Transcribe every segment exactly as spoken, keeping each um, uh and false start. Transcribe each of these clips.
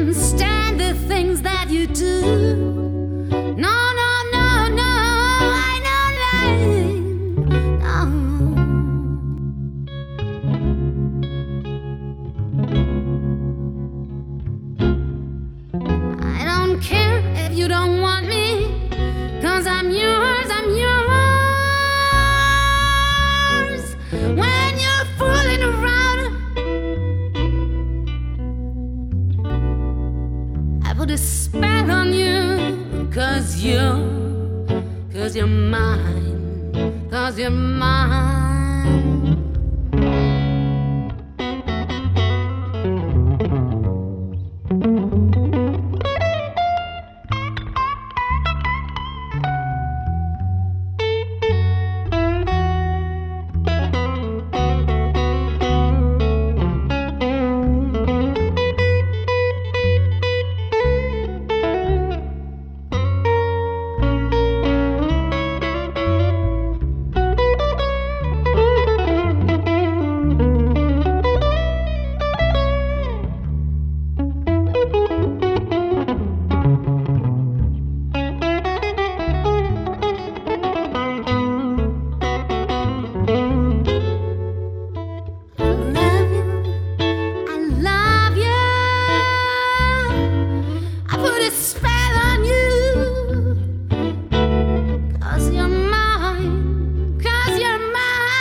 can stand the things that you do. No, no, no, no, I know lying. No. I don't care if you don't want me, 'cause I'm yours, I'm yours. When you're fooling around, I put a spell on you, 'cause you're, 'cause you're mine, 'cause you're mine.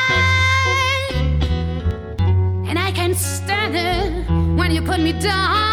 Stand it when you put me down.